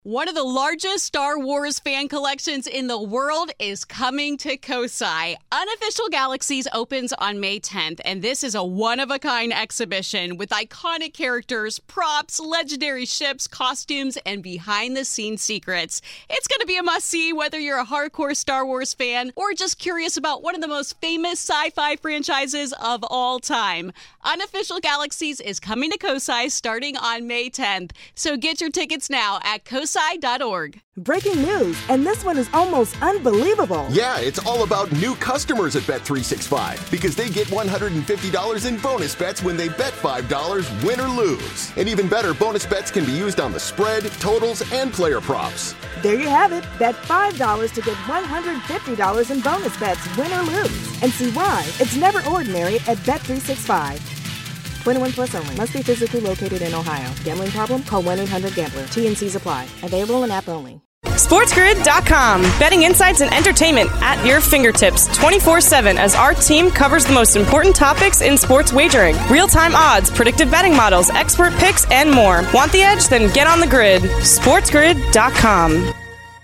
One of the largest Star Wars fan collections in the world is coming to Kosai. Unofficial Galaxies opens on May 10th, and this is a one-of-a-kind exhibition with iconic characters, props, legendary ships, costumes, and behind-the-scenes secrets. It's going to be a must-see whether you're a hardcore Star Wars fan or just curious about one of the most famous sci-fi franchises of all time. Unofficial Galaxies is coming to Kosai starting on May 10th, so get your tickets now at kosai.org. Breaking news, and this one is almost unbelievable. Yeah, it's all about new customers at Bet365 because they get $150 in bonus bets when they bet $5, win or lose. And even better, bonus bets can be used on the spread, totals, and player props. There you have it. Bet $5 to get $150 in bonus bets, win or lose. And see why it's never ordinary at Bet365. 21 plus only. Must be physically located in Ohio. Gambling problem? Call 1-800-GAMBLER. T&Cs apply. Available in app only. SportsGrid.com. Betting insights and entertainment at your fingertips 24/7 as our team covers the most important topics in sports wagering. Real-time odds, predictive betting models, expert picks, and more. Want the edge? Then get on the grid. SportsGrid.com.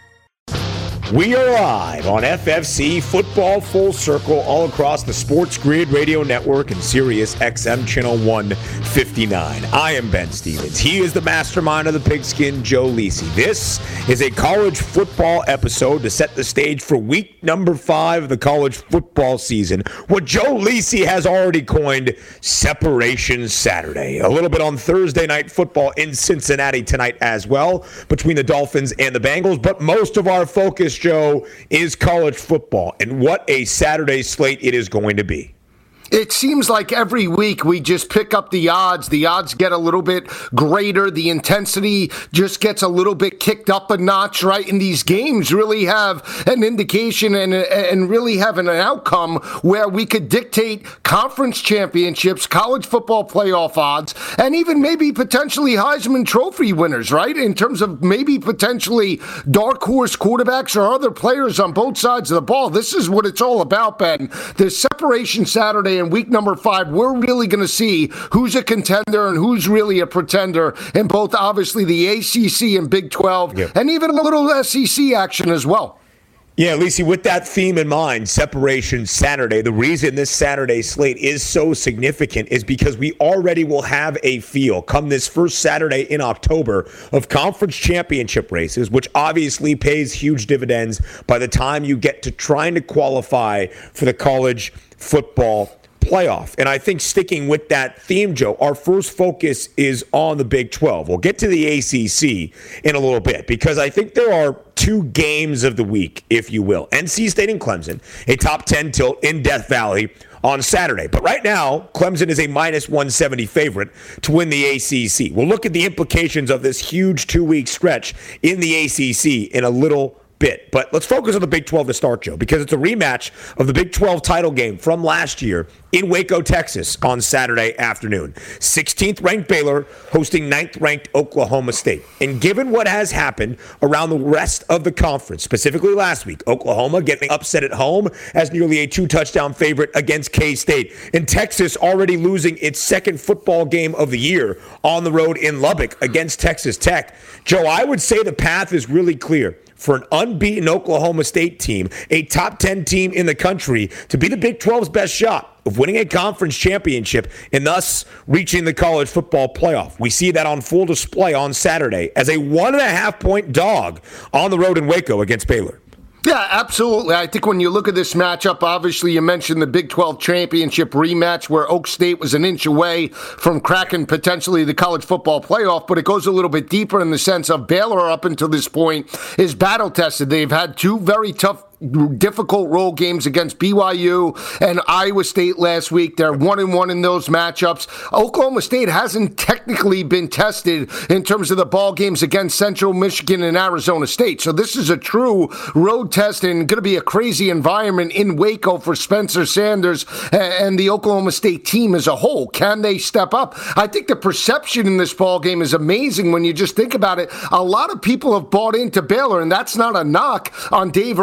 We are live on FFC Football Full Circle all across the Sports Grid Radio Network and Sirius XM Channel 159. I am Ben Stevens. He is the mastermind of the pigskin, Joe Lisi. This is a college football episode to set the stage for week number 5 of the college football season. What Joe Lisi has already coined Separation Saturday. A little bit on Thursday night football in Cincinnati tonight as well between the Dolphins and the Bengals. But most of our focus, Joe, is college football, and what a Saturday slate it is going to be. It seems like every week we just pick up the odds. The odds get a little bit greater. The intensity just gets a little bit kicked up a notch, right? And these games really have an indication and really have an outcome where we could dictate conference championships, college football playoff odds, and even maybe potentially Heisman Trophy winners, right? In terms of maybe potentially dark horse quarterbacks or other players on both sides of the ball. This is what it's all about, Ben. The Separation Saturday in week number 5, we're really going to see who's a contender and who's really a pretender in both, obviously, the ACC and Big 12, and even a little SEC action as well. Yeah, Lisi, with that theme in mind, Separation Saturday, the reason this Saturday slate is so significant is because we already will have a feel come this first Saturday in October of conference championship races, which obviously pays huge dividends by the time you get to trying to qualify for the college football playoff. And I think sticking with that theme, Joe, our first focus is on the Big 12. We'll get to the ACC in a little bit because I think there are 2 games of the week, if you will. NC State and Clemson, a top 10 tilt in Death Valley on Saturday. But right now, Clemson is a minus 170 favorite to win the ACC. We'll look at the implications of this huge 2-week stretch in the ACC in a little bit. But let's focus on the Big 12 to start, Joe, because it's a rematch of the Big 12 title game from last year in Waco, Texas on Saturday afternoon. 16th ranked Baylor hosting 9th ranked Oklahoma State. And given what has happened around the rest of the conference, specifically last week, Oklahoma getting upset at home as nearly a 2-touchdown favorite against K-State, and Texas already losing its second football game of the year on the road in Lubbock against Texas Tech. Joe, I would say the path is really clear for an unbeaten Oklahoma State team, a top 10 team in the country, to be the Big 12's best shot of winning a conference championship and thus reaching the college football playoff. We see that on full display on Saturday as a 1.5-point dog on the road in Waco against Baylor. Yeah, absolutely. I think when you look at this matchup, obviously you mentioned the Big 12 championship rematch where Oak State was an inch away from cracking potentially the college football playoff, but it goes a little bit deeper in the sense of Baylor up until this point is battle tested. They've had 2 very tough, difficult road games against BYU and Iowa State last week. They're 1-1 in those matchups. Oklahoma State hasn't technically been tested in terms of the ball games against Central Michigan and Arizona State. So this is a true road test and going to be a crazy environment in Waco for Spencer Sanders and the Oklahoma State team as a whole. Can they step up? I think the perception in this ball game is amazing when you just think about it. A lot of people have bought into Baylor, and that's not a knock on Dave Aranda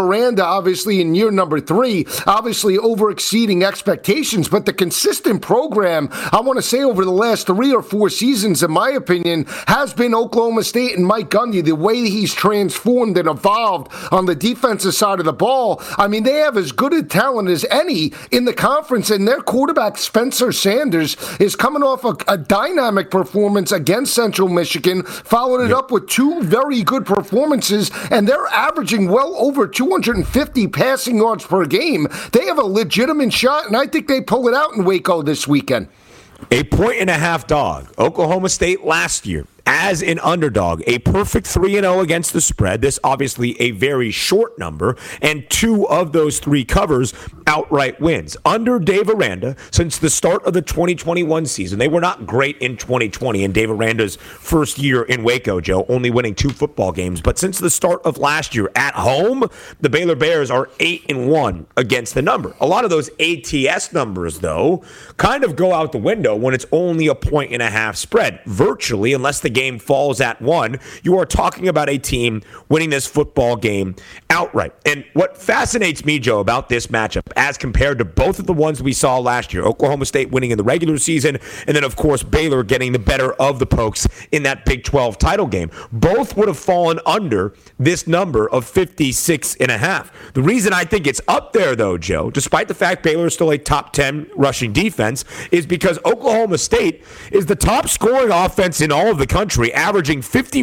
obviously, in year number 3, obviously over-exceeding expectations. But the consistent program, I want to say, over the last 3 or 4 seasons, in my opinion, has been Oklahoma State and Mike Gundy. The way he's transformed and evolved on the defensive side of the ball, I mean, they have as good a talent as any in the conference, and their quarterback, Spencer Sanders, is coming off a dynamic performance against Central Michigan, followed it up with 2 very good performances, and they're averaging well over 250 passing yards per game. They have a legitimate shot, and I think they pull it out in Waco this weekend. 8.5-point dog. Oklahoma State last year as an underdog, a perfect 3-0 against the spread. This obviously a very short number, and 2 of those 3 covers outright wins. Under Dave Aranda, since the start of the 2021 season, they were not great in 2020 in Dave Aranda's first year in Waco, Joe, only winning 2 football games. But since the start of last year at home, the Baylor Bears are 8-1 against the number. A lot of those ATS numbers, though, kind of go out the window when it's only a 1.5-point spread. Virtually, unless the game falls at 1, you are talking about a team winning this football game outright. And what fascinates me, Joe, about this matchup, as compared to both of the ones we saw last year, Oklahoma State winning in the regular season, and then, of course, Baylor getting the better of the Pokes in that Big 12 title game, both would have fallen under this number of 56.5. The reason I think it's up there, though, Joe, despite the fact Baylor is still a top 10 rushing defense, is because Oklahoma State is the top scoring offense in all of the country, averaging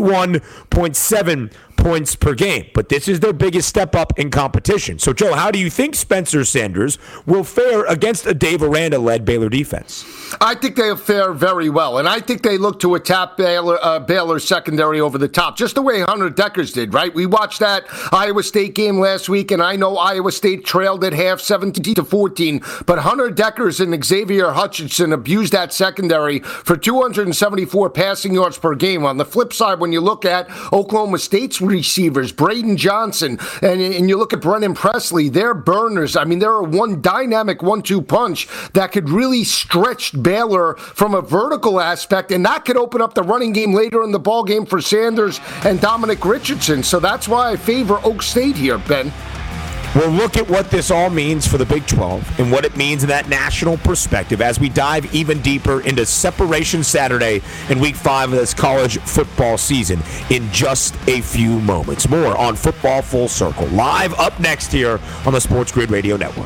51.7 points per game. But this is their biggest step up in competition. So, Joe, how do you think Spencer Sanders will fare against a Dave Aranda-led Baylor defense? I think they'll fare very well, and I think they look to attack Baylor's secondary over the top, just the way Hunter Dekkers did, right? We watched that Iowa State game last week, and I know Iowa State trailed at half 17-14, but Hunter Dekkers and Xavier Hutchinson abused that secondary for 274 passing yards per game. On the flip side, when you look at Oklahoma State's receivers, Braden Johnson, and you look at Brennan Presley, they're burners. I mean, they're a one dynamic 1-2 punch that could really stretch Baylor from a vertical aspect, and that could open up the running game later in the ball game for Sanders and Dominic Richardson. So that's why I favor Oak State here, Ben. We'll look at what this all means for the Big 12 and what it means in that national perspective as we dive even deeper into Separation Saturday and Week 5 of this college football season in just a few moments. More on Football Full Circle, live up next here on the Sports Grid Radio Network.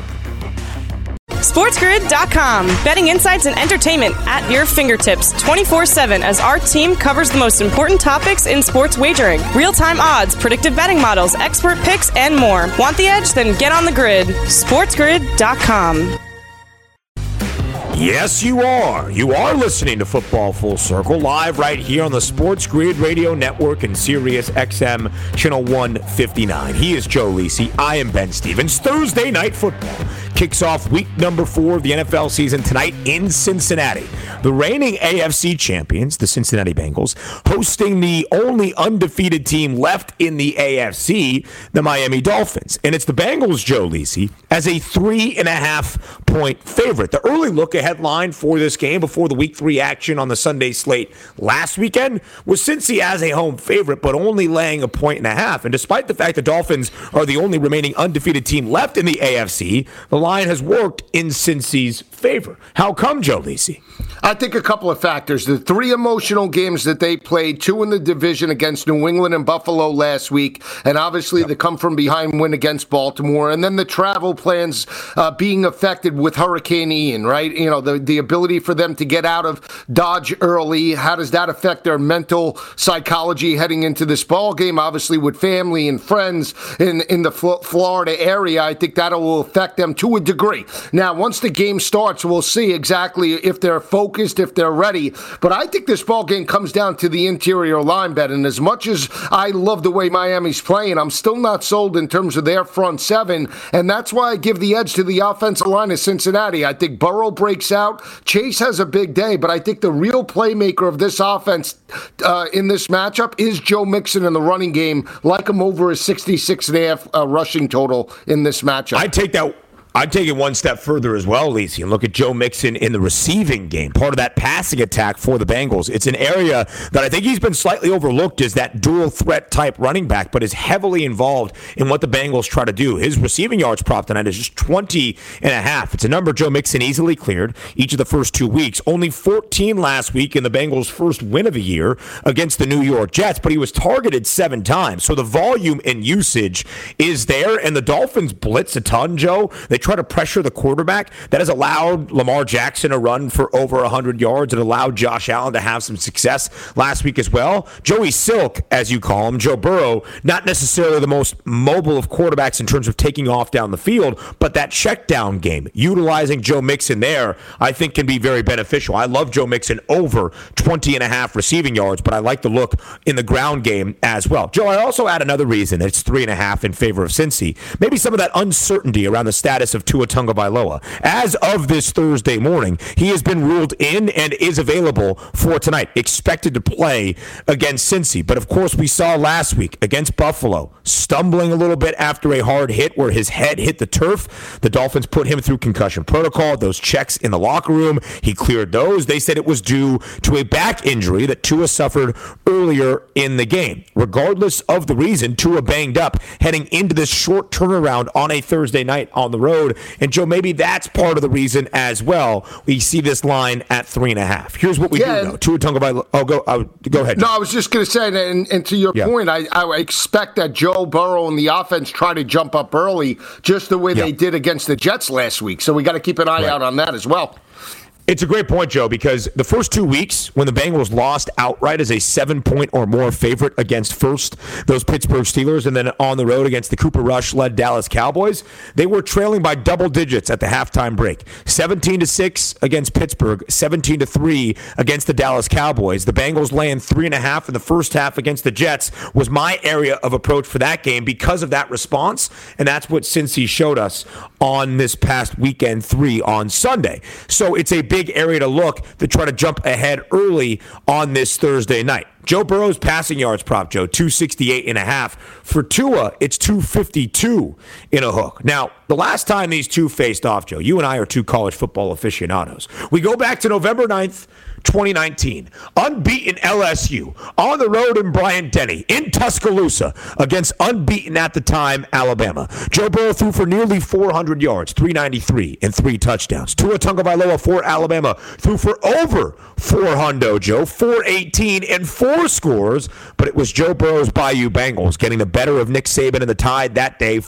SportsGrid.com. Betting insights and entertainment at your fingertips 24/7 as our team covers the most important topics in sports wagering. Real-time odds, predictive betting models, expert picks, and more. Want the edge? Then get on the grid. SportsGrid.com. Yes, you are. You are listening to Football Full Circle, live right here on the Sports Grid Radio Network and Sirius XM Channel 159. He is Joe Lisi. I am Ben Stevens. Thursday Night Football kicks off week number 4 of the NFL season tonight in Cincinnati. The reigning AFC champions, the Cincinnati Bengals, hosting the only undefeated team left in the AFC, the Miami Dolphins. And it's the Bengals, Joe Lisi, as a 3.5-point favorite. The early look ahead line for this game before the Week 3 action on the Sunday slate last weekend was Cincy as a home favorite, but only laying 1.5. And despite the fact the Dolphins are the only remaining undefeated team left in the AFC, the line has worked in Cincy's favor. How come, Joe Lisi? I think a couple of factors. The 3 emotional games that they played, 2 in the division against New England and Buffalo last week, and obviously the come-from-behind win against Baltimore, and then the travel plans being affected with Hurricane Ian, right? You know, the ability for them to get out of Dodge early. How does that affect their mental psychology heading into this ball game? Obviously, with family and friends in the Florida area, I think that will affect them to a degree. Now, once the game starts, we'll see exactly if they're focused, if they're ready. But I think this ball game comes down to the interior line bet. And as much as I love the way Miami's playing, I'm still not sold in terms of their front seven. And that's why I give the edge to the offensive line of Cincinnati. I think Burrow breaks out. Chase has a big day, but I think the real playmaker of this offense in this matchup is Joe Mixon in the running game. Like him over a 66.5 rushing total in this matchup. I take that I'd take it one step further as well, Lisi, and look at Joe Mixon in the receiving game, part of that passing attack for the Bengals. It's an area that I think he's been slightly overlooked as that dual threat type running back, but is heavily involved in what the Bengals try to do. His receiving yards prop tonight is just 20.5. It's a number Joe Mixon easily cleared each of the first 2 weeks. Only 14 last week in the Bengals' first win of the year against the New York Jets, but he was targeted 7 times. So the volume and usage is there, and the Dolphins blitz a ton, Joe. They try to pressure the quarterback. That has allowed Lamar Jackson to run for over 100 yards. It allowed Josh Allen to have some success last week as well. Joey Silk, as you call him, Joe Burrow, not necessarily the most mobile of quarterbacks in terms of taking off down the field, but that check down game, utilizing Joe Mixon there, I think can be very beneficial. I love Joe Mixon over 20.5 receiving yards, but I like the look in the ground game as well. Joe, I also add another reason it's 3.5 in favor of Cincy. Maybe some of that uncertainty around the status of Tua Tagovailoa. As of this Thursday morning, he has been ruled in and is available for tonight, expected to play against Cincy. But of course, we saw last week against Buffalo, stumbling a little bit after a hard hit where his head hit the turf. The Dolphins put him through concussion protocol. Those checks in the locker room, he cleared those. They said it was due to a back injury that Tua suffered earlier in the game. Regardless of the reason, Tua banged up heading into this short turnaround on a Thursday night on the road. And Joe, maybe that's part of the reason as well. We see this line at 3.5. Here's what we do know. Tua Tagovailoa. Go ahead. No, I was just going to say, and to your point, I expect that Joe Burrow and the offense try to jump up early, just the way they did against the Jets last week. So we got to keep an eye out on that as well. It's a great point, Joe, because the first 2 weeks when the Bengals lost outright as a 7-point or more favorite against first those Pittsburgh Steelers and then on the road against the Cooper Rush-led Dallas Cowboys, they were trailing by double digits at the halftime break. 17-6 against Pittsburgh, 17-3 against the Dallas Cowboys. The Bengals laying 3.5 in the first half against the Jets was my area of approach for that game because of that response, and that's what Cincy showed us on this past weekend 3 on Sunday. So it's a big area to look to try to jump ahead early on this Thursday night. Joe Burrow's passing yards prop, Joe, 268.5. For Tua, it's 252 in a hook. Now, the last time these two faced off, Joe, you and I are two college football aficionados. We go back to November 9th, 2019. Unbeaten LSU on the road in Bryant-Denny in Tuscaloosa against unbeaten at the time Alabama. Joe Burrow threw for nearly 400 yards, 393 and 3 touchdowns. Tua Tagovailoa for Alabama threw for over 400, Joe, 418 and 4 scores, but it was Joe Burrow's Bayou Bengals getting the better of Nick Saban and the Tide that day,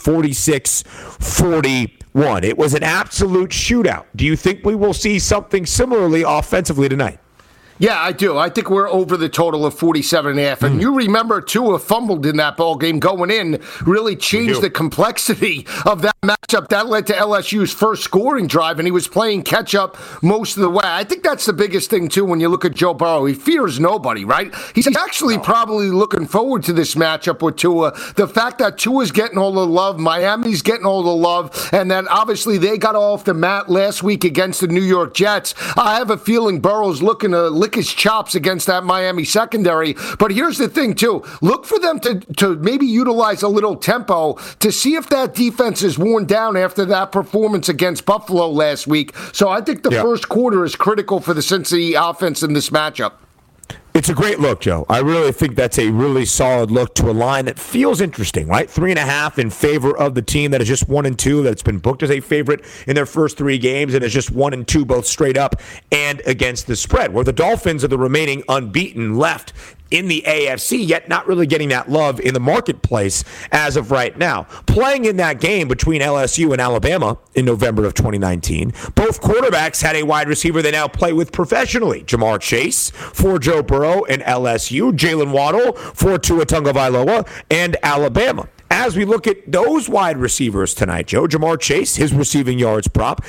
46-41. It was an absolute shootout. Do you think we will see something similarly offensively tonight? Yeah, I do. I think we're over the total of 47.5. And you remember Tua fumbled in that ball game going in, really changed the complexity of that matchup. That led to LSU's first scoring drive, and he was playing catch-up most of the way. I think that's the biggest thing, too, when you look at Joe Burrow. He fears nobody, right? He's actually probably looking forward to this matchup with Tua. The fact that Tua's getting all the love, Miami's getting all the love, and then obviously they got off the mat last week against the New York Jets. I have a feeling Burrow's looking to lick his chops against that Miami secondary. But here's the thing, too. Look for them to maybe utilize a little tempo to see if that defense is worn down after that performance against Buffalo last week. So I think the first quarter is critical for the Cincinnati offense in this matchup. It's a great look, Joe. I really think that's a really solid look to a line that feels interesting, right? 3.5 in favor of the team that is just 1-2, that's been booked as a favorite in their first 3 games, and is just 1-2 both straight up and against the spread, where the Dolphins are the remaining unbeaten left in the AFC, yet not really getting that love in the marketplace as of right now. Playing in that game between LSU and Alabama in November of 2019, both quarterbacks had a wide receiver they now play with professionally. Jamar Chase for Joe Burrow and LSU, Jalen Waddle for Tua Tagovailoa and Alabama. As we look at those wide receivers tonight, Joe, Jamar Chase, his receiving yards prop,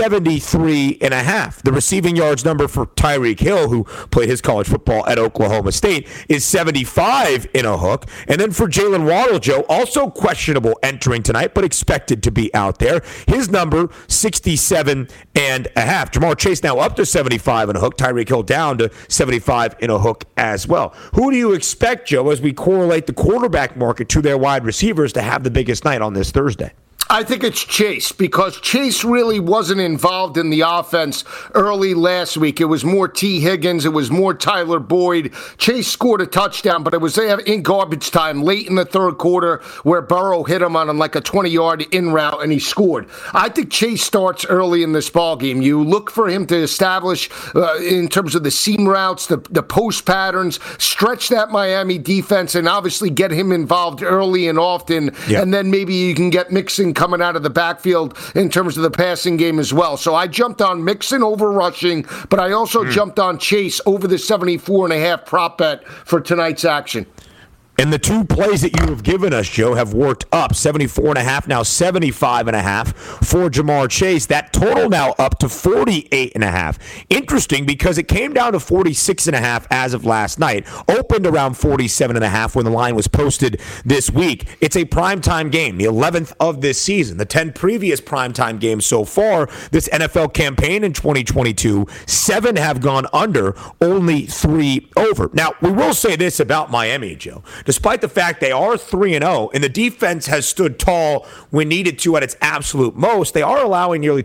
73.5. The receiving yards number for Tyreek Hill, who played his college football at Oklahoma State, is 75 in a hook. And then for Jalen Waddle, Joe, also questionable entering tonight, but expected to be out there. His number, 67.5. Jamar Chase now up to 75 in a hook. Tyreek Hill down to 75 in a hook as well. Who do you expect, Joe, as we correlate the quarterback market to their wide receivers to have the biggest night on this Thursday? I think it's Chase, because Chase really wasn't involved in the offense early last week. It was more T. Higgins. It was more Tyler Boyd. Chase scored a touchdown, but it was in garbage time late in the third quarter where Burrow hit him on like a 20-yard in route, and he scored. I think Chase starts early in this ballgame. You look for him to establish in terms of the seam routes, the post patterns, stretch that Miami defense, and obviously get him involved early and often, and then maybe you can get Mixon coming out of the backfield in terms of the passing game as well. So I jumped on Mixon over rushing, but I also jumped on Chase over the 74.5 prop bet for tonight's action. And the two plays that you have given us, Joe, have worked up. 74.5, now 75.5 for Ja'Marr Chase. That total now up to 48.5. Interesting, because it came down to 46.5 as of last night. Opened around 47.5 when the line was posted this week. It's a primetime game, the 11th of this season. The 10 previous primetime games so far, this NFL campaign in 2022, 7 have gone under, only 3 over. Now, we will say this about Miami, Joe. Despite the fact they are 3-0 and the defense has stood tall when needed to at its absolute most, they are allowing nearly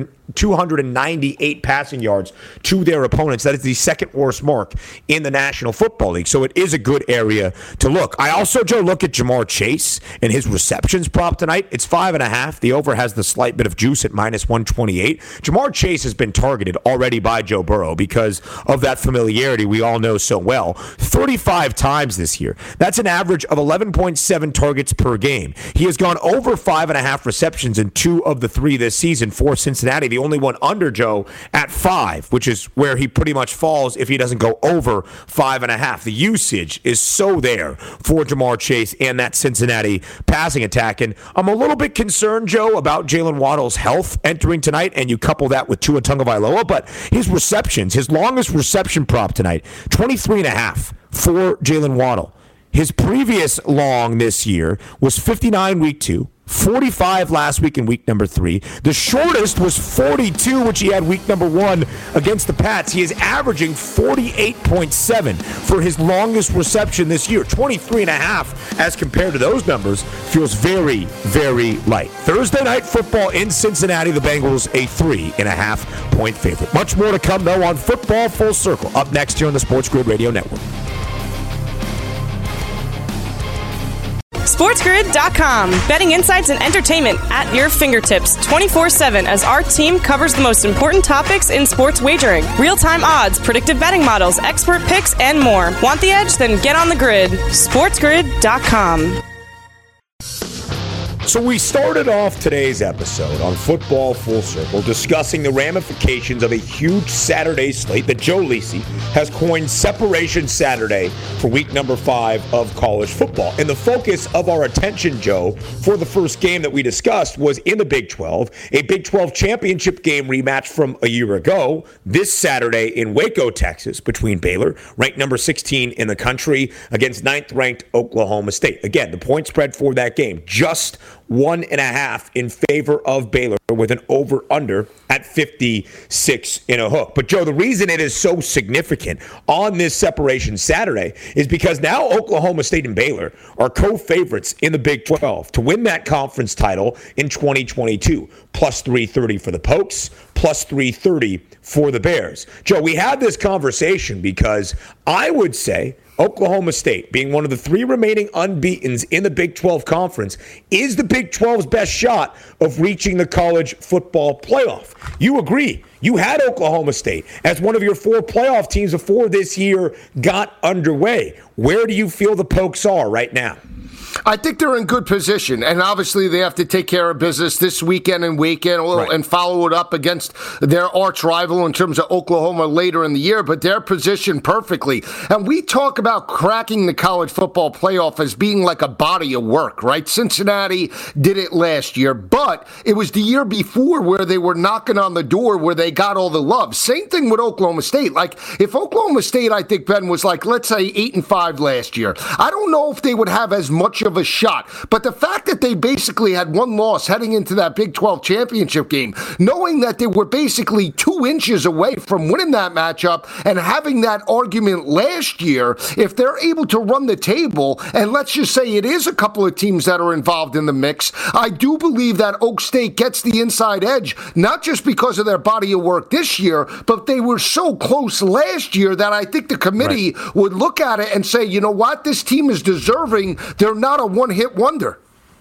298 passing yards to their opponents. That is the second worst mark in the National Football League. So it is a good area to look. I also, Joe, look at Ja'Marr Chase and his receptions prop tonight. It's 5.5. The over has the slight bit of juice at minus 128. Ja'Marr Chase has been targeted already by Joe Burrow because of that familiarity we all know so well. 35 times this year. That's an average of 11.7 targets per game. He has gone over 5.5 receptions in 2 of the 3 this season for Cincinnati. The only one under, Joe, at 5, which is where he pretty much falls if he doesn't go over 5.5. The usage is so there for Ja'Marr Chase and that Cincinnati passing attack. And I'm a little bit concerned, Joe, about Jalen Waddle's health entering tonight, and you couple that with Tua Tagovailoa, but his receptions, his longest reception prop tonight, 23.5 for Jalen Waddle. His previous long this year was 59 week 2, 45 last week in week number 3. The shortest was 42, which he had week number 1 against the Pats. He is averaging 48.7 for his longest reception this year. 23.5 as compared to those numbers feels very, very light. Thursday night football in Cincinnati, the Bengals a 3.5 point favorite. Much more to come, though, on Football Full Circle. Up next here on the Sports Grid Radio Network. SportsGrid.com. Betting insights and entertainment at your fingertips 24/7 as our team covers the most important topics in sports wagering. Real-time odds, predictive betting models, expert picks, and more. Want the edge? Then get on the grid. SportsGrid.com. So we started off today's episode on Football Full Circle discussing the ramifications of a huge Saturday slate that Joe Lisi has coined Separation Saturday for week number 5 of college football. And the focus of our attention, Joe, for the first game that we discussed was in the Big 12, a Big 12 championship game rematch from a year ago, this Saturday in Waco, Texas, between Baylor, ranked number 16 in the country, against 9th-ranked Oklahoma State. Again, the point spread for that game, just 1.5 in favor of Baylor with an over-under at 56 in a hook. But, Joe, the reason it is so significant on this Separation Saturday is because now Oklahoma State and Baylor are co-favorites in the Big 12 to win that conference title in 2022. Plus 330 for the Pokes, plus 330 for the Bears. Joe, we had this conversation because I would say Oklahoma State, being one of the 3 remaining unbeatens in the Big 12 Conference, is the Big 12's best shot of reaching the college football playoff. You agree. You had Oklahoma State as one of your 4 playoff teams before this year got underway. Where do you feel the Pokes are right now? I think they're in good position, and obviously they have to take care of business this weekend and and follow it up against their arch rival in terms of Oklahoma later in the year, but they're positioned perfectly. And we talk about cracking the college football playoff as being like a body of work, right? Cincinnati did it last year, but it was the year before where they were knocking on the door where they got all the love. Same thing with Oklahoma State. Like, if Oklahoma State, I think, Ben, was like, let's say 8-5 last year, I don't know if they would have as much of a shot. But the fact that they basically had one loss heading into that Big 12 championship game, knowing that they were basically 2 inches away from winning that matchup and having that argument last year, if they're able to run the table, and let's just say it is a couple of teams that are involved in the mix, I do believe that Oak State gets the inside edge, not just because of their body of work this year, but they were so close last year that I think the committee would look at it and say, you know what, this team is deserving. They're not a one-hit wonder.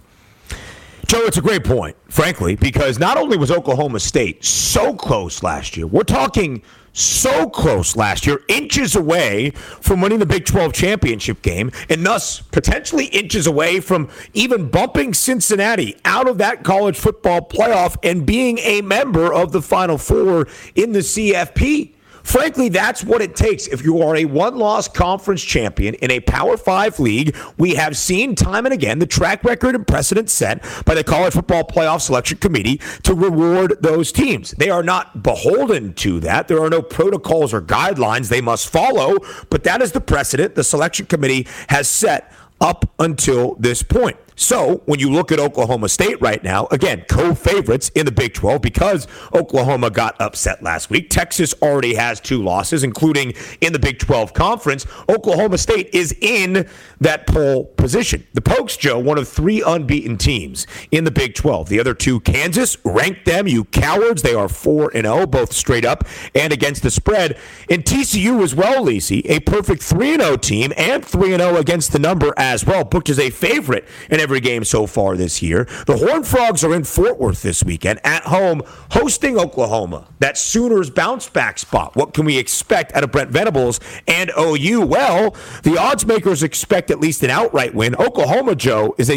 Joe, it's a great point, frankly, because not only was Oklahoma State so close last year, we're talking so close last year, inches away from winning the Big 12 championship game, and thus potentially inches away from even bumping Cincinnati out of that college football playoff and being a member of the Final Four in the CFP. Frankly, that's what it takes. If you are a one-loss conference champion in a Power 5 league, we have seen time and again the track record and precedent set by the College Football Playoff Selection Committee to reward those teams. They are not beholden to that. There are no protocols or guidelines they must follow, but that is the precedent the Selection Committee has set up until this point. So when you look at Oklahoma State right now, again, co-favorites in the Big 12 because Oklahoma got upset last week. Texas already has 2 losses, including in the Big 12 conference. Oklahoma State is in that pole position. The Pokes, Joe, one of 3 unbeaten teams in the Big 12. The other 2, Kansas, rank them, you cowards. They are 4-0, both straight up and against the spread. And TCU as well, Lisi, a perfect 3-0 team and 3-0 against the number as well, booked as a favorite in every game so far this year. The Horned Frogs are in Fort Worth this weekend at home hosting Oklahoma. That Sooners bounce back spot. What can we expect out of Brent Venables and OU? Well, the odds makers expect at least an outright win. Oklahoma, Joe, is a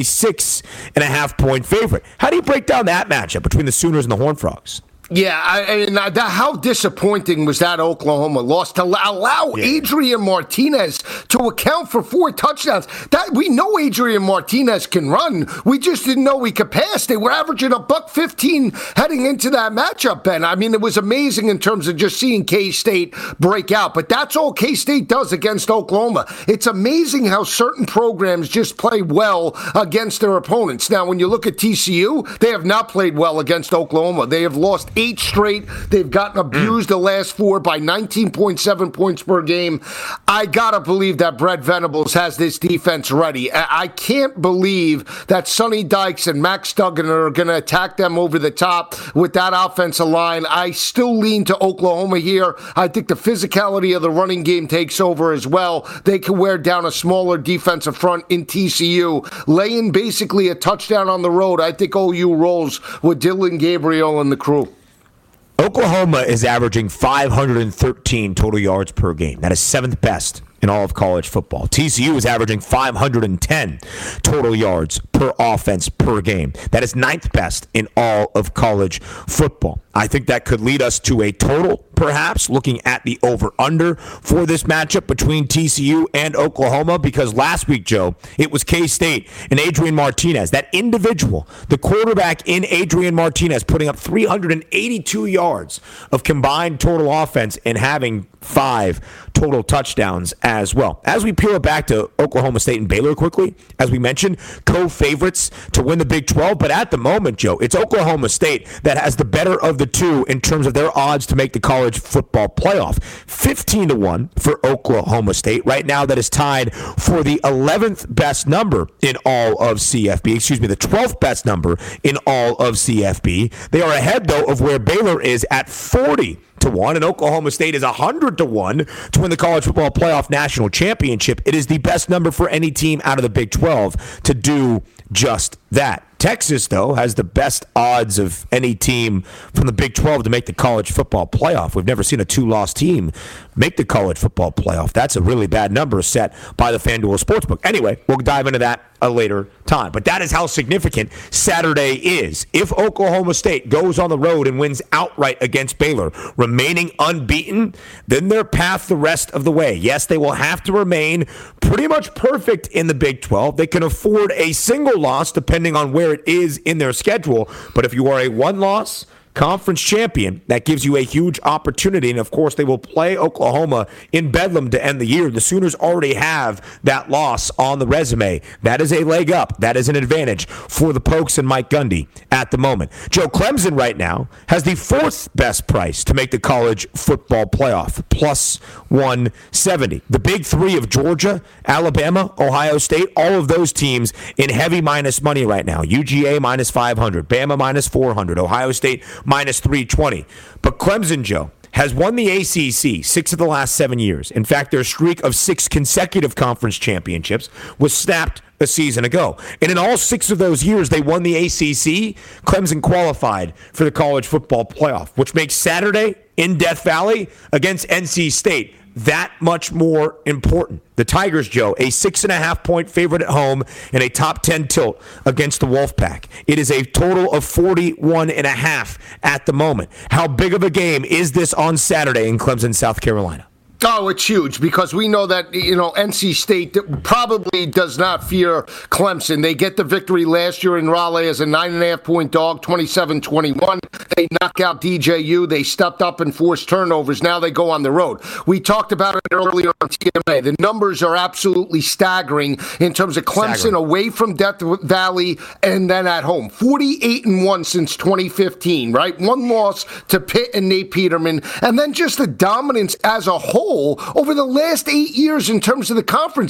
6.5-point favorite. How do you break down that matchup between the Sooners and the Horned Frogs? Yeah, how disappointing was that Oklahoma loss to allow Adrian Martinez to account for 4 touchdowns? That we know Adrian Martinez can run. We just didn't know he could pass. They were averaging $115 heading into that matchup, Ben. I mean, it was amazing in terms of just seeing K-State break out. But that's all K-State does against Oklahoma. It's amazing how certain programs just play well against their opponents. Now, when you look at TCU, they have not played well against Oklahoma. They have lost 8 straight. They've gotten abused the last 4 by 19.7 points per game. I gotta believe that Brent Venables has this defense ready. I can't believe that Sonny Dykes and Max Duggan are going to attack them over the top with that offensive line. I still lean to Oklahoma here. I think the physicality of the running game takes over as well. They can wear down a smaller defensive front in TCU. Laying basically a touchdown on the road, I think OU rolls with Dylan Gabriel and the crew. Oklahoma is averaging 513 total yards per game. That is 7th best in all of college football. TCU is averaging 510 total yards per offense per game. That is 9th best in all of college football. I think that could lead us to a total, perhaps, looking at the over-under for this matchup between TCU and Oklahoma, because last week, Joe, it was K-State and Adrian Martinez, that individual, the quarterback in Adrian Martinez, putting up 382 yards of combined total offense and having 5 total touchdowns as well. As we peel it back to Oklahoma State and Baylor quickly, as we mentioned, co-favorites to win the Big 12, but at the moment, Joe, it's Oklahoma State that has the better of the 2 in terms of their odds to make the college football playoff. 15-1 for Oklahoma State. Right now, that is tied for the 11th best number in all of CFB. Excuse me, the 12th best number in all of CFB. They are ahead, though, of where Baylor is at 40-1, and Oklahoma State is 100-1 to win the college football playoff national championship. It is the best number for any team out of the Big 12 to do just that. Texas, though, has the best odds of any team from the Big 12 to make the college football playoff. We've never seen a 2-loss team make the college football playoff. That's a really bad number set by the FanDuel Sportsbook. Anyway, we'll dive into that a later time. But that is how significant Saturday is. If Oklahoma State goes on the road and wins outright against Baylor, remaining unbeaten, then their path the rest of the way. Yes, they will have to remain pretty much perfect in the Big 12. They can afford a single loss depending on where it is in their schedule. But if you are a 1-loss conference champion, that gives you a huge opportunity. And, of course, they will play Oklahoma in Bedlam to end the year. The Sooners already have that loss on the resume. That is a leg up. That is an advantage for the Pokes and Mike Gundy at the moment. Joe, Clemson right now has the fourth best price to make the college football playoff, plus 170. The big three of Georgia, Alabama, Ohio State, all of those teams in heavy minus money right now. UGA minus 500, Bama minus 400, Ohio State minus 320. But Clemson, Joe, has won the ACC 6 of the last 7 years. In fact, their streak of 6 consecutive conference championships was snapped a season ago. And in all 6 of those years they won the ACC, Clemson qualified for the college football playoff, which makes Saturday in Death Valley against NC State that much more important. The Tigers, Joe, a 6.5-point favorite at home and a top 10 tilt against the Wolfpack. It is a total of 41.5 at the moment. How big of a game is this on Saturday in Clemson, South Carolina? Oh, it's huge because we know that, NC State probably does not fear Clemson. They get the victory last year in Raleigh as a 9.5-point dog, 27-21. They knock out DJU. They stepped up and forced turnovers. Now they go on the road. We talked about it earlier on TMA. The numbers are absolutely staggering in terms of Clemson away from Death Valley and then at home. 48-1 since 2015, right? One loss to Pitt and Nate Peterman, and then just the dominance as a whole over the last 8 years in terms of the conference.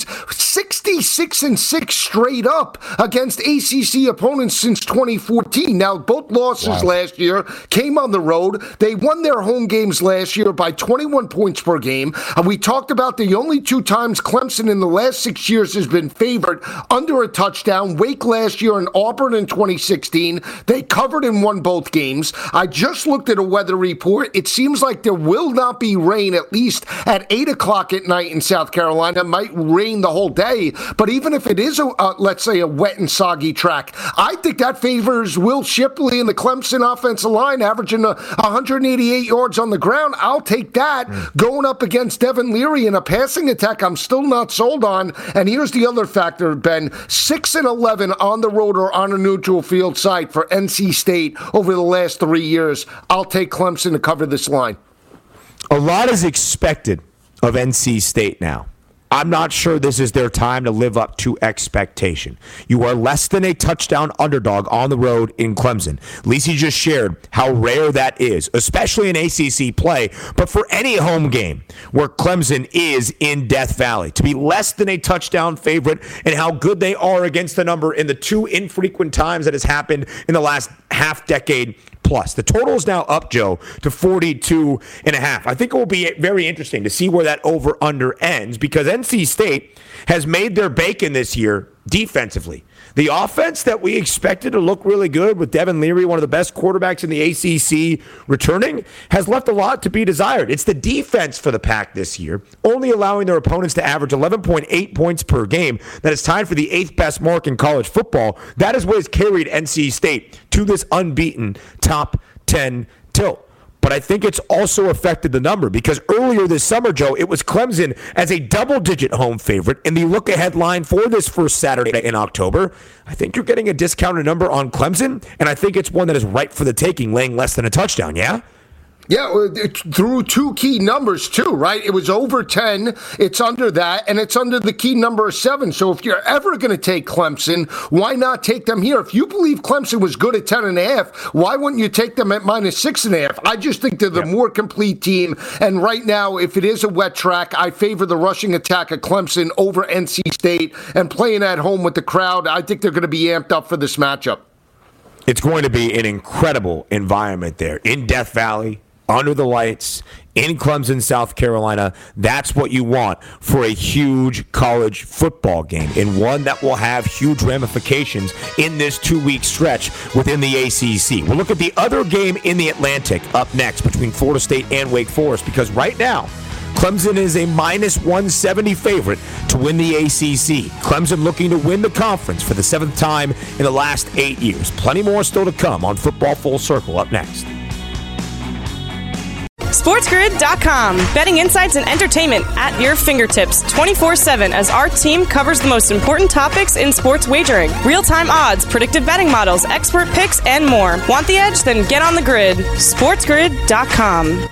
66-6 straight up against ACC opponents since 2014. Now, both losses last year came on the road. They won their home games last year by 21 points per game. And we talked about the only 2 times Clemson in the last 6 years has been favored under a touchdown. Wake last year and Auburn in 2016. They covered and won both games. I just looked at a weather report. It seems like there will not be rain, at least at 8 o'clock at night in South Carolina. It might rain the whole day, but even if it is, let's say, a wet and soggy track, I think that favors Will Shipley and the Clemson offensive line, averaging 188 yards on the ground. I'll take that. Going up against Devin Leary in a passing attack, I'm still not sold on. And here's the other factor, Ben. 6-11 on the road or on a neutral field site for NC State over the last 3 years. I'll take Clemson to cover this line. A lot is expected of NC State now. I'm not sure this is their time to live up to expectation. You are less than a touchdown underdog on the road in Clemson. Lisi just shared how rare that is, especially in ACC play, but for any home game where Clemson is in Death Valley. To be less than a touchdown favorite and how good they are against the number in the 2 infrequent times that has happened in the last half decade plus. The total is now up, Joe, to 42.5. I think it will be very interesting to see where that over-under ends because NC State has made their bacon this year defensively. The offense that we expected to look really good with Devin Leary, one of the best quarterbacks in the ACC, returning, has left a lot to be desired. It's the defense for the Pack this year, only allowing their opponents to average 11.8 points per game. That is tied for the 8th best mark in college football. That is what has carried NC State to this unbeaten top 10 tilt. But I think it's also affected the number because earlier this summer, Joe, it was Clemson as a double-digit home favorite in the look-ahead line for this first Saturday in October. I think you're getting a discounted number on Clemson, and I think it's one that is ripe for the taking, laying less than a touchdown, yeah? Yeah, through 2 key numbers, too, right? It was over 10, it's under that, and it's under the key number of 7. So if you're ever going to take Clemson, why not take them here? If you believe Clemson was good at 10.5, why wouldn't you take them at minus 6.5? I just think they're the more complete team. And right now, if it is a wet track, I favor the rushing attack of Clemson over NC State. And playing at home with the crowd, I think they're going to be amped up for this matchup. It's going to be an incredible environment there in Death Valley, under the lights, in Clemson, South Carolina. That's what you want for a huge college football game, and one that will have huge ramifications in this 2-week stretch within the ACC. We'll look at the other game in the Atlantic up next between Florida State and Wake Forest, because right now, Clemson is a minus 170 favorite to win the ACC. Clemson looking to win the conference for the 7th time in the last 8 years. Plenty more still to come on Football Full Circle up next. SportsGrid.com. Betting insights and entertainment at your fingertips 24/7 as our team covers the most important topics in sports wagering. Real-time odds, predictive betting models, expert picks, and more. Want the edge? Then get on the grid. SportsGrid.com.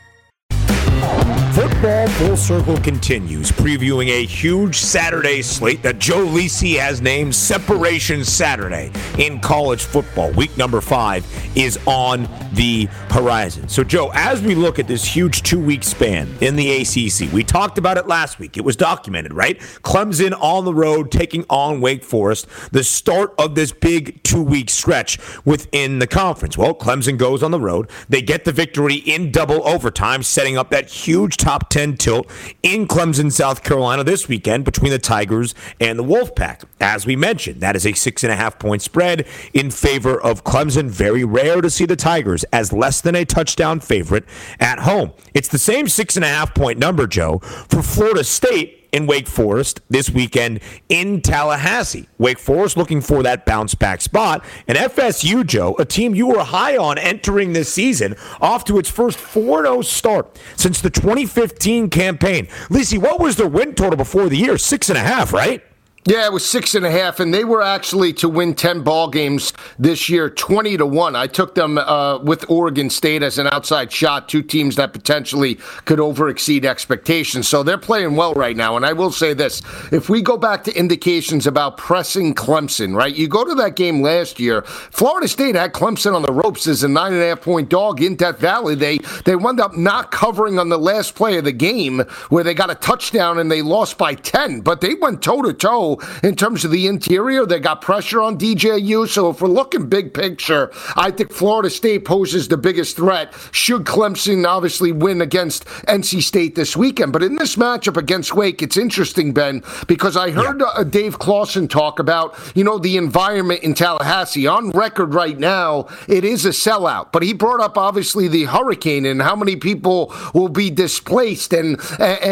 Football Full Circle continues, previewing a huge Saturday slate that Joe Lisi has named Separation Saturday in college football. Week number 5 is on the horizon. So, Joe, as we look at this huge 2-week span in the ACC, we talked about it last week. It was documented, right? Clemson on the road taking on Wake Forest, the start of this big 2-week stretch within the conference. Well, Clemson goes on the road. They get the victory in double overtime, setting up that huge top 10 tilt in Clemson, South Carolina this weekend between the Tigers and the Wolfpack. As we mentioned, that is a 6.5-point spread in favor of Clemson. Very rare to see the Tigers as less than a touchdown favorite at home. It's the same 6.5-point number, Joe, for Florida State in Wake Forest this weekend in Tallahassee. Wake Forest looking for that bounce back spot. And FSU, Joe, a team you were high on entering this season, off to its first 4-0 start since the 2015 campaign. Lisi, what was their win total before the year? 6.5, right? Yeah, it was 6.5, and they were actually to win 10 ball games this year, 20-1. I took them with Oregon State as an outside shot, two teams that potentially could over-exceed expectations. So they're playing well right now. And I will say this, if we go back to indications about pressing Clemson, right? You go to that game last year, Florida State had Clemson on the ropes as a 9.5-point dog in Death Valley. They wound up not covering on the last play of the game where they got a touchdown and they lost by 10. But they went toe-to-toe in terms of the interior. They got pressure on DJU. So if we're looking big picture, I think Florida State poses the biggest threat should Clemson obviously win against NC State this weekend. But in this matchup against Wake, it's interesting, Ben, because I heard Dave Clawson talk about, the environment in Tallahassee. On record right now, it is a sellout. But he brought up obviously the hurricane and how many people will be displaced. And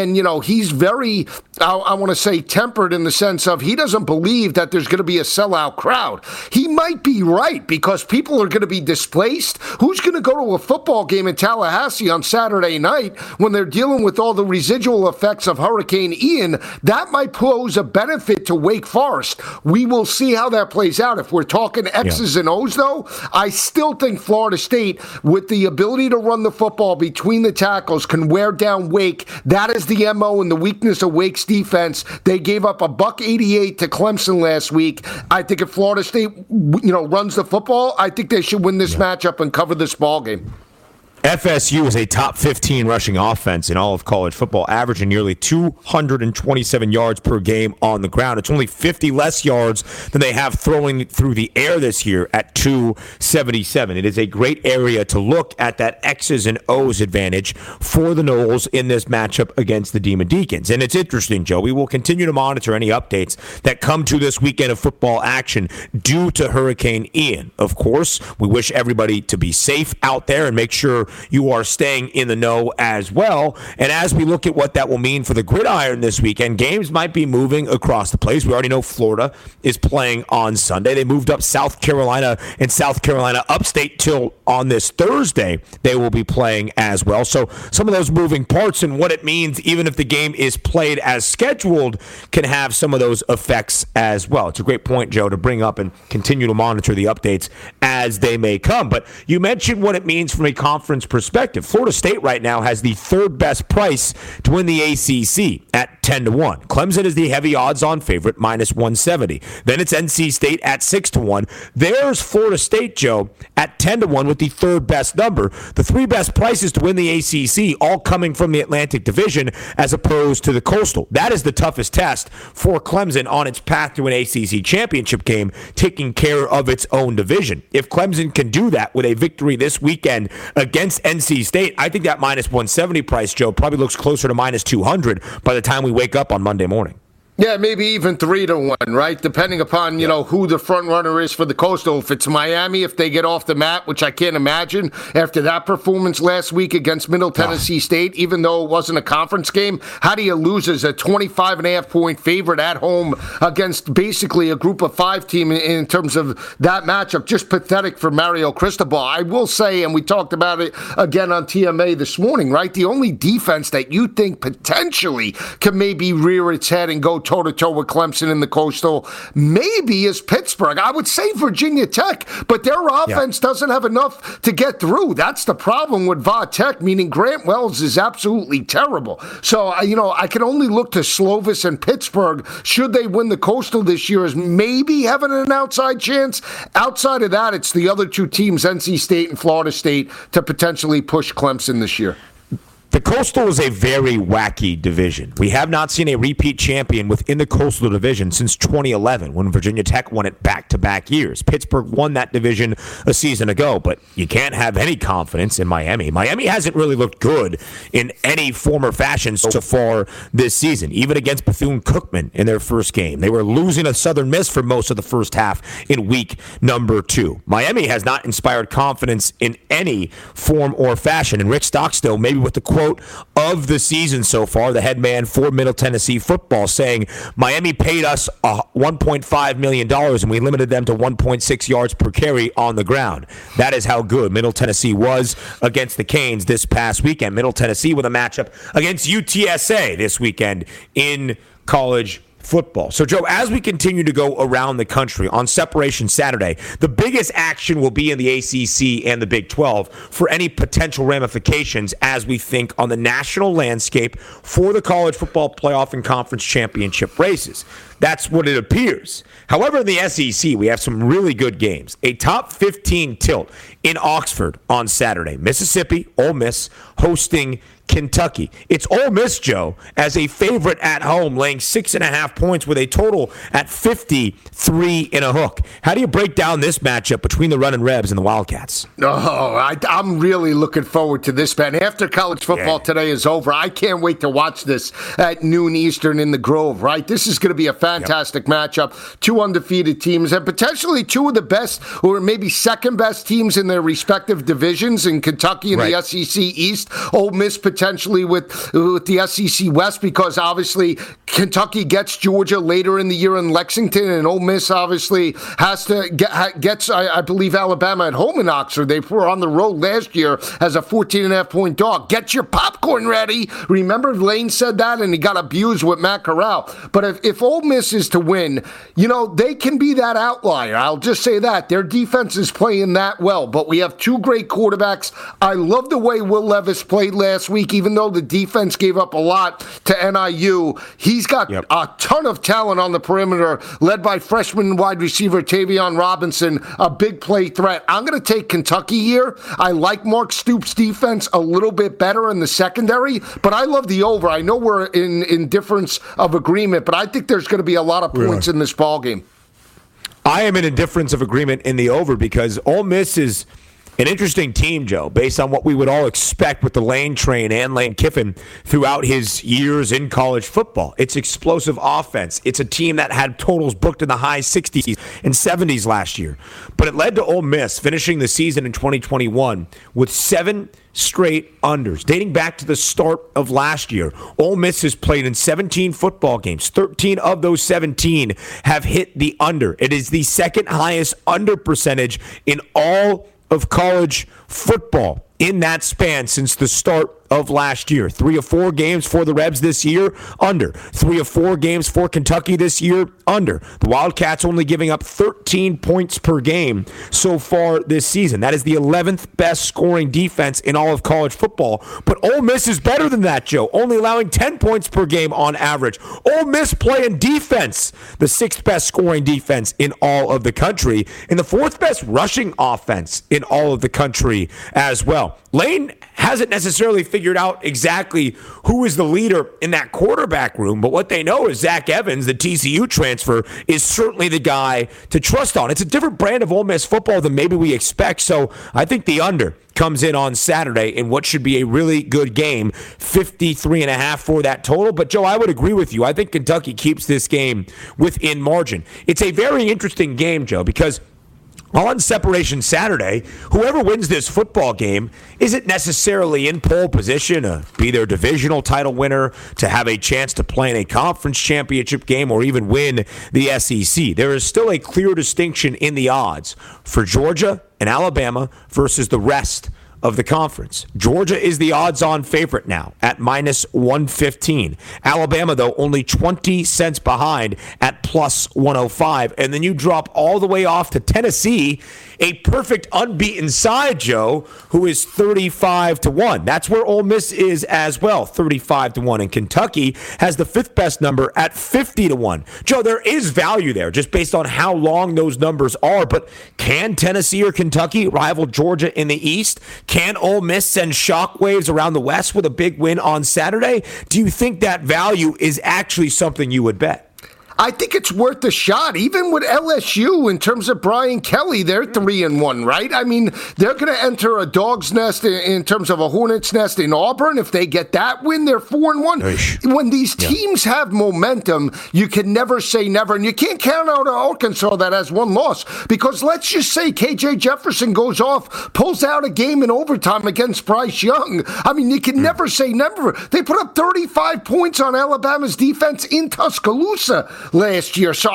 he's very, I want to say, tempered in the sense of he doesn't believe that there's going to be a sellout crowd. He might be right because people are going to be displaced. Who's going to go to a football game in Tallahassee on Saturday night when they're dealing with all the residual effects of Hurricane Ian? That might pose a benefit to Wake Forest. We will see how that plays out. If we're talking X's and O's, though, I still think Florida State, with the ability to run the football between the tackles, can wear down Wake. That is the MO and the weakness of Wake's defense. They gave up $188 to Clemson last week. I think if Florida State, runs the football, I think they should win this matchup and cover this ball game. FSU is a top 15 rushing offense in all of college football, averaging nearly 227 yards per game on the ground. It's only 50 less yards than they have throwing through the air this year at 277. It is a great area to look at that X's and O's advantage for the Noles in this matchup against the Demon Deacons. And it's interesting, Joe. We will continue to monitor any updates that come to this weekend of football action due to Hurricane Ian. Of course, we wish everybody to be safe out there and make sure you are staying in the know as well. And as we look at what that will mean for the gridiron this weekend, games might be moving across the place. We already know Florida is playing on Sunday. They moved up South Carolina and South Carolina upstate till on this Thursday they will be playing as well. So some of those moving parts and what it means, even if the game is played as scheduled, can have some of those effects as well. It's a great point, Joe, to bring up and continue to monitor the updates as they may come. But you mentioned what it means from a conference perspective. Florida State right now has the third best price to win the ACC at 10-1. Clemson is the heavy odds-on favorite, minus 170. Then it's NC State at 6-1. There's Florida State, Joe, at 10-1 with the third best number. The three best prices to win the ACC, all coming from the Atlantic Division as opposed to the Coastal. That is the toughest test for Clemson on its path to an ACC championship game, taking care of its own division. If Clemson can do that with a victory this weekend against NC State, I think that minus 170 price, Joe, probably looks closer to minus 200 by the time we wake up on Monday morning. Yeah, maybe even 3-1, right? Depending upon, who the front runner is for the Coastal. If it's Miami, if they get off the mat, which I can't imagine after that performance last week against Middle Tennessee State, even though it wasn't a conference game, how do you lose as a 25.5-point favorite at home against basically a group of 5 team in terms of that matchup? Just pathetic for Mario Cristobal. I will say, and we talked about it again on TMA this morning, right? The only defense that you think potentially can maybe rear its head and go toe-to-toe with Clemson in the Coastal maybe is Pittsburgh. I would say Virginia Tech, but their offense doesn't have enough to get through. That's the problem with Va Tech, meaning Grant Wells is absolutely terrible. So, I can only look to Slovis and Pittsburgh, should they win the Coastal this year, as maybe having an outside chance. Outside of that, it's the other 2 teams, NC State and Florida State, to potentially push Clemson this year. The Coastal is a very wacky division. We have not seen a repeat champion within the Coastal Division since 2011, when Virginia Tech won it back-to-back years. Pittsburgh won that division a season ago, but you can't have any confidence in Miami. Miami hasn't really looked good in any form or fashion so far this season, even against Bethune-Cookman in their first game. They were losing a Southern Miss for most of the first half in week number 2. Miami has not inspired confidence in any form or fashion, and Rick Stockstill, maybe with the quote of the season so far, the head man for Middle Tennessee football, saying Miami paid us $1.5 million and we limited them to 1.6 yards per carry on the ground. That is how good Middle Tennessee was against the Canes this past weekend. Middle Tennessee with a matchup against UTSA this weekend in college football. So, Joe, as we continue to go around the country on Separation Saturday, the biggest action will be in the ACC and the Big 12 for any potential ramifications as we think on the national landscape for the college football playoff and conference championship races. That's what it appears. However, in the SEC, we have some really good games. A top 15 tilt in Oxford on Saturday. Mississippi, Ole Miss, hosting Kentucky. It's Ole Miss, Joe, as a favorite at home, laying 6.5 points with a total at 53 in a hook. How do you break down this matchup between the Runnin' Rebs and the Wildcats? I'm really looking forward to this, man. After college football today is over, I can't wait to watch this at noon Eastern in the Grove, right? This is going to be a fantastic matchup. 2 undefeated teams and potentially 2 of the best or maybe second best teams in their respective divisions in Kentucky and the SEC East. Ole Miss potentially with the SEC West, because obviously Kentucky gets Georgia later in the year in Lexington, and Ole Miss obviously has to gets I believe Alabama at home in Oxford. They were on the road last year as a 14.5-point dog. Get your popcorn ready. Remember Lane said that, and he got abused with Matt Corral. But if Ole Miss is to win, they can be that outlier. I'll just say that. Their defense is playing that well, but we have 2 great quarterbacks. I love the way Will Levis played last week, even though the defense gave up a lot to NIU. He's got a ton of talent on the perimeter, led by freshman wide receiver Tavion Robinson, a big play threat. I'm going to take Kentucky here. I like Mark Stoops' defense a little bit better in the secondary, but I love the over. I know we're in difference of agreement, but I think there's going to be a lot of points in this ballgame. I am in a difference of agreement in the over because Ole Miss is an interesting team, Joe, based on what we would all expect with the Lane train and Lane Kiffin throughout his years in college football. It's explosive offense. It's a team that had totals booked in the high 60s and 70s last year. But it led to Ole Miss finishing the season in 2021 with 7 straight unders, dating back to the start of last year. Ole Miss has played in 17 football games. 13 of those 17 have hit the under. It is the second highest under percentage in all of college football in that span since the start of last year. 3 of 4 games for the Rebs this year, under. 3 of 4 games for Kentucky this year, under. The Wildcats only giving up 13 points per game so far this season. That is the 11th best scoring defense in all of college football. But Ole Miss is better than that, Joe, only allowing 10 points per game on average. Ole Miss playing defense, the 6th best scoring defense in all of the country, and the 4th best rushing offense in all of the country as well. Lane hasn't necessarily figured out exactly who is the leader in that quarterback room, but what they know is Zach Evans, the TCU transfer, is certainly the guy to trust on. It's a different brand of Ole Miss football than maybe we expect, so I think the under comes in on Saturday in what should be a really good game, 53.5 for that total. But, Joe, I would agree with you. I think Kentucky keeps this game within margin. It's a very interesting game, Joe, because on Separation Saturday, whoever wins this football game isn't necessarily in pole position to be their divisional title winner, to have a chance to play in a conference championship game, or even win the SEC. There is still a clear distinction in the odds for Georgia and Alabama versus the rest of the conference. Georgia is the odds-on favorite now at minus 115. Alabama, though, only 20 cents behind at plus 105. And then you drop all the way off to Tennessee, a perfect unbeaten side, Joe, who is 35-1. That's where Ole Miss is as well, 35-1. And Kentucky has the fifth best number at 50-1. Joe, there is value there just based on how long those numbers are. But can Tennessee or Kentucky rival Georgia in the East? Can Ole Miss send shockwaves around the West with a big win on Saturday? Do you think that value is actually something you would bet? I think it's worth a shot, even with LSU in terms of Brian Kelly. They're 3-1, right? I mean, they're going to enter a dog's nest in terms of a hornet's nest in Auburn. If they get that win, they're 4-1. When these teams have momentum, you can never say never. And you can't count out Arkansas that has one loss. Because let's just say KJ Jefferson goes off, pulls out a game in overtime against Bryce Young. I mean, you can never say never. They put up 35 points on Alabama's defense in Tuscaloosa last year. So,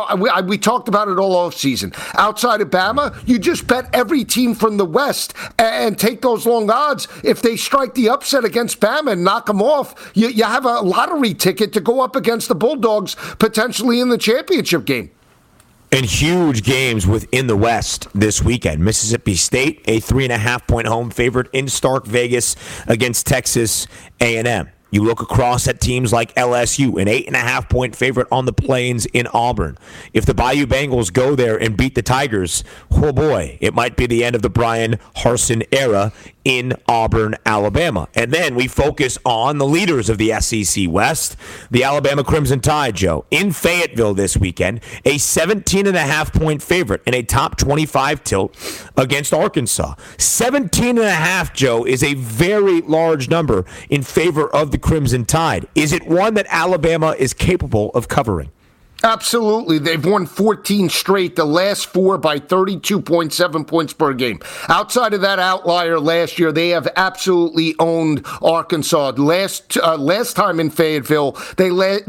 we talked about it all offseason. Outside of Bama, you just bet every team from the West and take those long odds. If they strike the upset against Bama and knock them off, you have a lottery ticket to go up against the Bulldogs potentially in the championship game. And huge games within the West this weekend. Mississippi State, a 3.5-point home favorite in Stark Vegas against Texas A&M. You look across at teams like LSU, an 8.5-point favorite on the Plains in Auburn. If the Bayou Bengals go there and beat the Tigers, oh boy, it might be the end of the Brian Harsin era in Auburn, Alabama. And then we focus on the leaders of the SEC West, the Alabama Crimson Tide, Joe, in Fayetteville this weekend, a 17.5-point favorite in a top 25 tilt against Arkansas. 17.5, Joe, is a very large number in favor of the Crimson Tide. Is it one that Alabama is capable of covering? Absolutely. They've won 14 straight, the last 4 by 32.7 points per game. Outside of that outlier last year, they have absolutely owned Arkansas. Last time in Fayetteville, they laid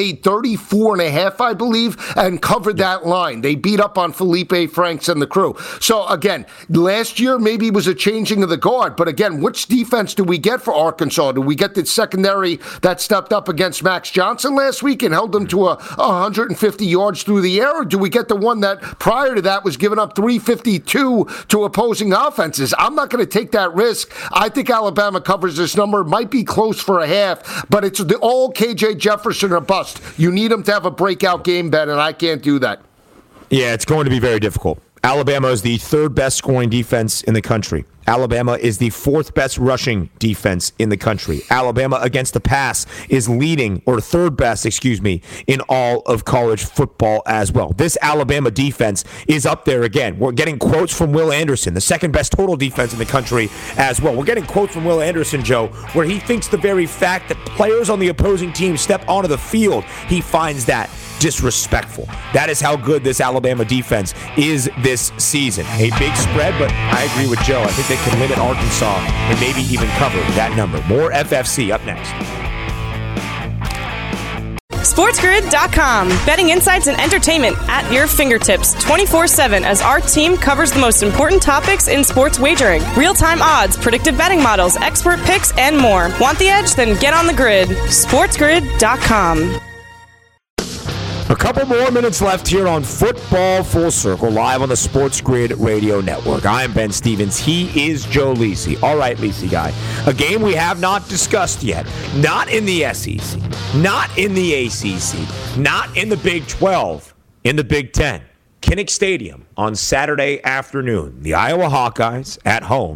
34.5, I believe, and covered that line. They beat up on Felipe Franks and the crew. So, again, last year maybe was a changing of the guard. But, again, which defense do we get for Arkansas? Do we get the secondary that stepped up against Max Johnson last week and held them to a 150 yards through the air, or do we get the one that prior to that was giving up 352 to opposing offenses? I'm not going to take that risk. I think Alabama covers this number. It might be close for a half, but it's the all KJ Jefferson or bust. You need him to have a breakout game, Ben, and I can't do that. Yeah, it's going to be very difficult. Alabama is the third best scoring defense in the country. Alabama is the fourth best rushing defense in the country. Alabama against the pass is leading, or third best, in all of college football as well. This Alabama defense is up there again. We're getting quotes from Will Anderson, the second best total defense in the country as well. We're getting quotes from Will Anderson, Joe, where he thinks the very fact that players on the opposing team step onto the field, he finds that disrespectful. That is how good this Alabama defense is this season. A big spread, but I agree with Joe. I think they can limit Arkansas and maybe even cover that number. More FFC up next. SportsGrid.com. Betting insights and entertainment at your fingertips 24/7 as our team covers the most important topics in sports wagering. Real-time odds, predictive betting models, expert picks, and more. Want the edge? Then get on the grid. SportsGrid.com. A couple more minutes left here on Football Full Circle, live on the Sports Grid Radio Network. I am Ben Stevens. He is Joe Lisi. All right, Lisi guy. A game we have not discussed yet. Not in the SEC. Not in the ACC. Not in the Big 12. In the Big 10. Kinnick Stadium on Saturday afternoon. The Iowa Hawkeyes at home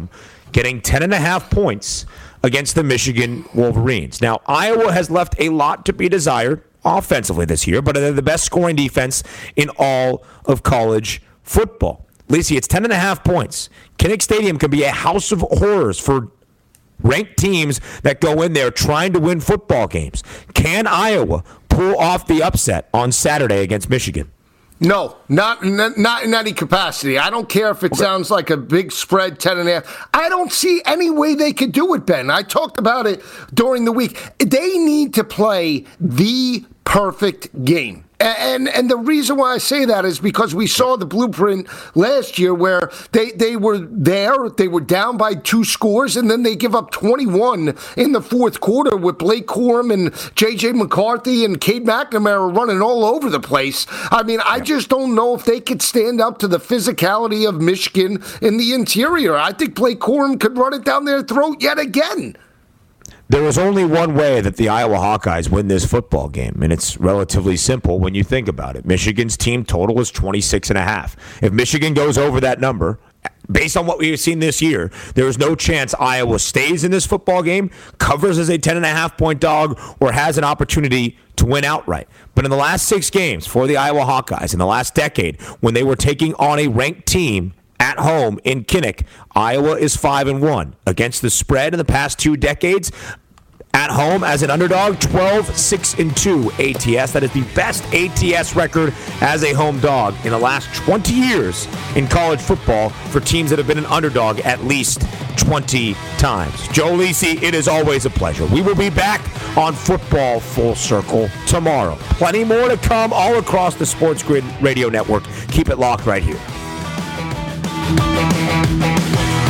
getting 10.5 points against the Michigan Wolverines. Now, Iowa has left a lot to be desired offensively this year, but they're the best scoring defense in all of college football. Lacey, it's 10.5 points. Kinnick Stadium can be a house of horrors for ranked teams that go in there trying to win football games. Can Iowa pull off the upset on Saturday against Michigan? No, not in any capacity. I don't care if it sounds like a big spread, 10.5. I don't see any way they could do it, Ben. I talked about it during the week. They need to play the perfect game. And the reason why I say that is because we saw the blueprint last year where they were there, they were down by 2 scores, and then they give up 21 in the fourth quarter with Blake Corum and J.J. McCarthy and Cade McNamara running all over the place. I mean, I just don't know if they could stand up to the physicality of Michigan in the interior. I think Blake Corum could run it down their throat yet again. There is only one way that the Iowa Hawkeyes win this football game, and it's relatively simple when you think about it. Michigan's team total is 26.5. If Michigan goes over that number, based on what we've seen this year, there is no chance Iowa stays in this football game, covers as a 10.5-point dog, or has an opportunity to win outright. But in the last 6 games for the Iowa Hawkeyes, in the last decade, when they were taking on a ranked team at home in Kinnick, Iowa is 5-1 against the spread in the past 2 decades. At home as an underdog, 12-6-2 ATS. That is the best ATS record as a home dog in the last 20 years in college football for teams that have been an underdog at least 20 times. Joe Lisi, it is always a pleasure. We will be back on Football Full Circle tomorrow. Plenty more to come all across the Sports Grid Radio Network. Keep it locked right here.